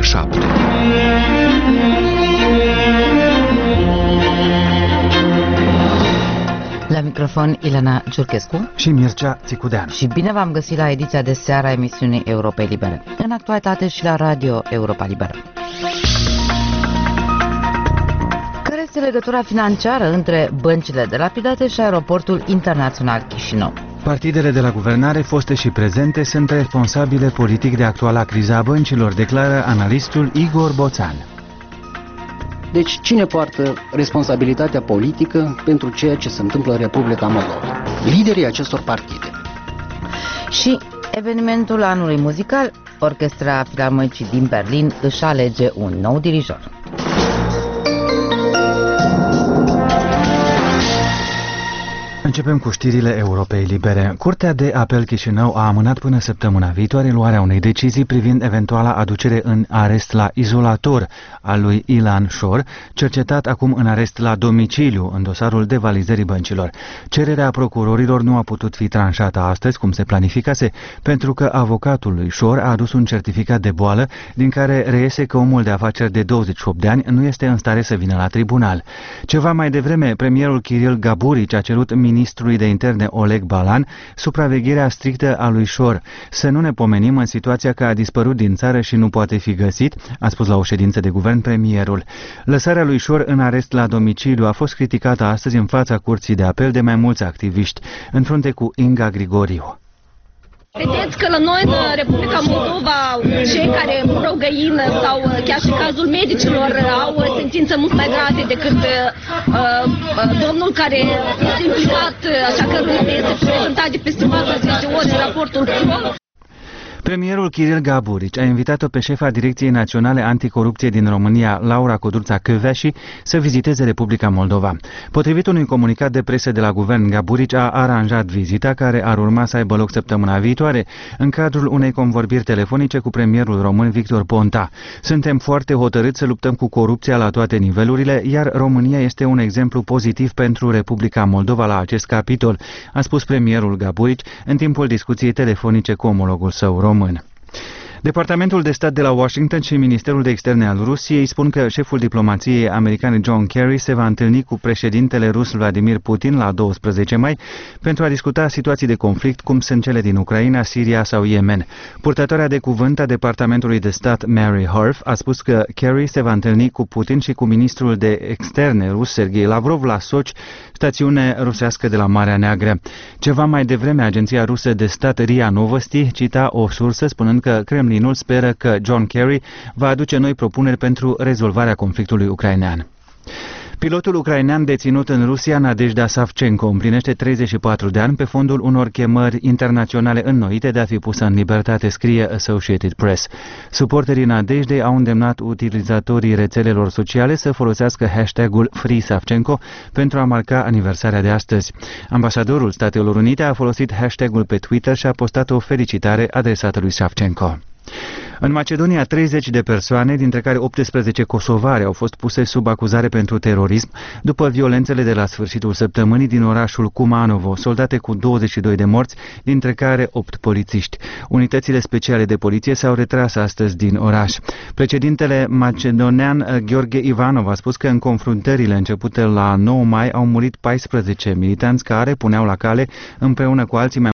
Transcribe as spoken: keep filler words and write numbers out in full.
șapte. La microfon Ilana Giurchescu și Mircea Țicudean. Și bine v-am găsit la ediția de seară a emisiunii Europei Libere, în actualitate și la Radio Europa Liberă. Care este legătura financiară între băncile de lapidate și aeroportul internațional Chișinău? Partidele de la guvernare, foste și prezente, sunt responsabile politic de actuala criza a băncilor, declară analistul Igor Boțan. Deci cine poartă responsabilitatea politică pentru ceea ce se întâmplă în Republica Moldova? Liderii acestor partide. Și evenimentul anului muzical, Orchestra Filarmonicii din Berlin își alege un nou dirijor. Începem cu știrile Europei Libere. Curtea de apel Chișinău a amânat până săptămâna viitoare luarea unei decizii privind eventuala aducere în arest la izolator al lui Ilan Șor, cercetat acum în arest la domiciliu în dosarul devalizării băncilor. Cererea procurorilor nu a putut fi tranșată astăzi, cum se planificase, pentru că avocatul lui Șor a adus un certificat de boală din care reiese că omul de afaceri de douăzeci și opt de ani nu este în stare să vină la tribunal. Ceva mai devreme, premierul Kiril Gaburici a cerut ministrului de interne Oleg Balan supravegherea strictă a lui Șor. Să nu ne pomenim în situația că a dispărut din țară și nu poate fi găsit, a spus la o ședință de guvern premierul. Lăsarea lui Șor în arest la domiciliu a fost criticată astăzi în fața curții de apel de mai mulți activiști, în frunte cu Inga Grigoriu. Vedeți că la noi în Republica Moldova cei care murau găină sau chiar și cazul medicilor au sentințe mult mai grave decât uh, domnul care este implicat, așa că nu este prezentat de peste patruzeci de ori în raportul Kroll. Premierul Kiril Gaburici a invitat-o pe șefa Direcției Naționale Anticorupție din România, Laura Codruța-Căveași, să viziteze Republica Moldova. Potrivit unui comunicat de presă de la guvern, Gaburici a aranjat vizita, care ar urma să aibă loc săptămâna viitoare, în cadrul unei convorbiri telefonice cu premierul român Victor Ponta. Suntem foarte hotărâți să luptăm cu corupția la toate nivelurile, iar România este un exemplu pozitiv pentru Republica Moldova la acest capitol, a spus premierul Gaburici în timpul discuției telefonice cu omologul său român. Departamentul de stat de la Washington și Ministerul de Externe al Rusiei spun că șeful diplomației americane John Kerry se va întâlni cu președintele rus Vladimir Putin la doisprezece mai pentru a discuta situații de conflict cum sunt cele din Ucraina, Siria sau Yemen. Purtătoarea de cuvânt a Departamentului de stat Mary Harf a spus că Kerry se va întâlni cu Putin și cu ministrul de externe rus Sergei Lavrov la Sochi, stațiune rusească de la Marea Neagră. Ceva mai devreme, agenția rusă de stat R I A Novosti cita o sursă spunând că Kremlinul speră că John Kerry va aduce noi propuneri pentru rezolvarea conflictului ucrainean. Pilotul ucrainean deținut în Rusia, Nadejda Savchenko, împlinește treizeci și patru de ani pe fondul unor chemări internaționale înnoite de a fi pusă în libertate, scrie Associated Press. Suporterii Nadejdei au îndemnat utilizatorii rețelelor sociale să folosească hashtagul FreeSavchenko pentru a marca aniversarea de astăzi. Ambasadorul Statelor Unite a folosit hashtagul pe Twitter și a postat o felicitare adresată lui Savchenko. În Macedonia, treizeci de persoane, dintre care optsprezece kosovari, au fost puse sub acuzare pentru terorism după violențele de la sfârșitul săptămânii din orașul Kumanovo, soldate cu douăzeci și doi de morți, dintre care opt polițiști. Unitățile speciale de poliție s-au retras astăzi din oraș. Președintele macedonean Gheorghe Ivanov a spus că în confruntările începute la nouă mai au murit paisprezece militanți care puneau la cale împreună cu alții mai